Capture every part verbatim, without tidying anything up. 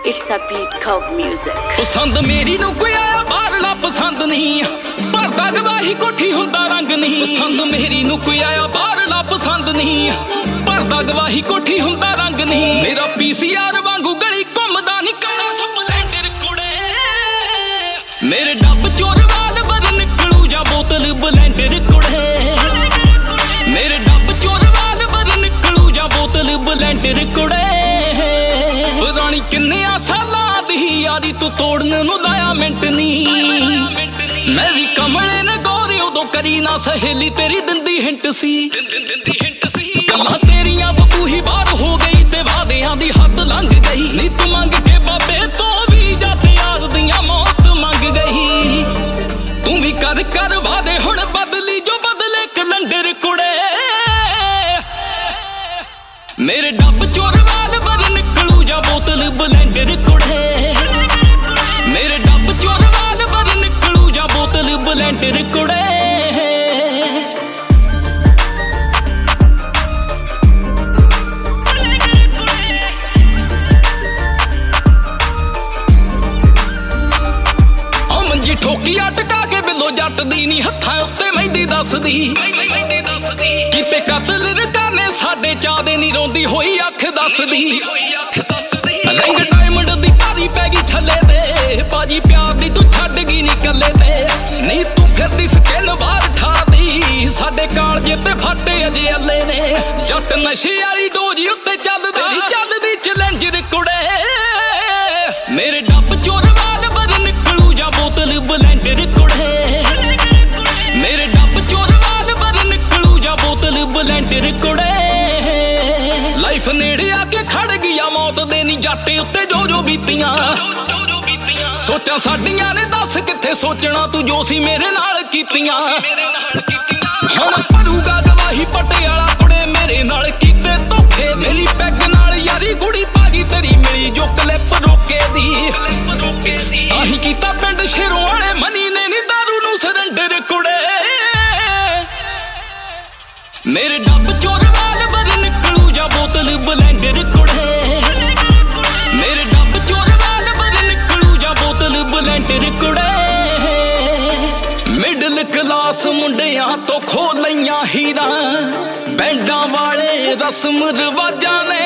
It's a beat called music. पसंद मेरी नू कोई आया बाहरला पसंद नहीं भरदा गवाही कोठी हुंदा रंग नहीं पसंद मेरी नू कोई आया बाहरला पसंद नहीं भरदा गवाही कोठी हुंदा रंग नहीं मेरा पीसीआर वांगू गली घुमदा नहीं काला स्पलेंडर कुड़े मेरे डब चोर वाल बर निकलू जा बोतल ब्लेंडर कुड़े मेरे डब चोर वाल बर निकलू जा बोतल ब्लेंडर कुड़े पुरानी किन्ने सालां दी यारी तू तोड़ने नू लाया मिंट नहीं मैं भी कमले ने गौरी उदों करी ना सहेली तेरी दिंदी हिंट सी गल्लां तेरियां तू ही बाहर हो गई ते वादियां दी हद लंघ गई नी तू मंग के बाबे तो भी जद यार दियां मौत मंग गई तू भी कर कर वादे हुण बदली जो बदले कलंडर कुड़े मेरे डब चोर वाल बर निकलू जा बोतल ब्लेंडर कुड़े मेरे डब चोर वाल बर निकलू जा बोतल ब्लेंडर कुड़े मंजी ठोकी अटका के बिलो जट दी नी हत्थां उत्ते मेहंदी दसदी किते कतल रकाने साडे चादे नी रोंदी होई अख दसदी रंग डायमंड दी तारी पै गई छले ते बाजी प्यार दी तू छड्ड गई नी कल्ले ते नी तू फिरदी स्किन बाहर ठादी साडे कालजे ते फटे अजे अल्ले ने जट नशे वाली डोजी उत्ते चलदी चलदी चैलेंजर कुड़े मेरे डब चोर वाल बर निकलू जा बोतल ब्लेंडर कुड़े मेरे डब चोर वाल बर निकलू जा बोतल ब्लेंडर कुड़े लाइफ नेड़े आके खड़ गया मौत दे नी जाटे उत्ते जो जो बीतियां सोचा साडियां ने दस किथे सोचना तू जो सी मेरे नाल कीतियां हुण भरूगा गवाही पटियाला कुड़े मेरे नाल कीते धोखे मेरी पैग नाल यारी गुड़ी भाजी तेरी मिली जो क्लिप रोके दी आही कीता पिंड शेरों वाले मनी ने नी दारू नू सरंडर कुड़े मेरे डब चोर वाल बर निकलू जा बोतल ब्लेंडर कुड़े मेरे डब चोर वाल बर निकलू जा बोतल ब्लेंडर कुड़े मिडल क्लास मुंडियां तो खो लईयां हीरा बैंडां वाले रस्म रिवाजां ने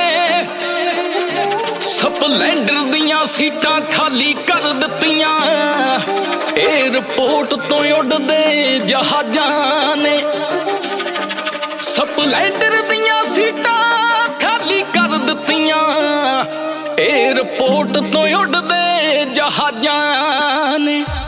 स्पलेंडर दियां सीटां खाली कर दित्तियां एयरपोर्ट तो उड़दे जहाजां ने स्पलेंडर दियां सीटां खाली कर दित्तियां एयरपोर्ट तो उड़दे जहाजां ने।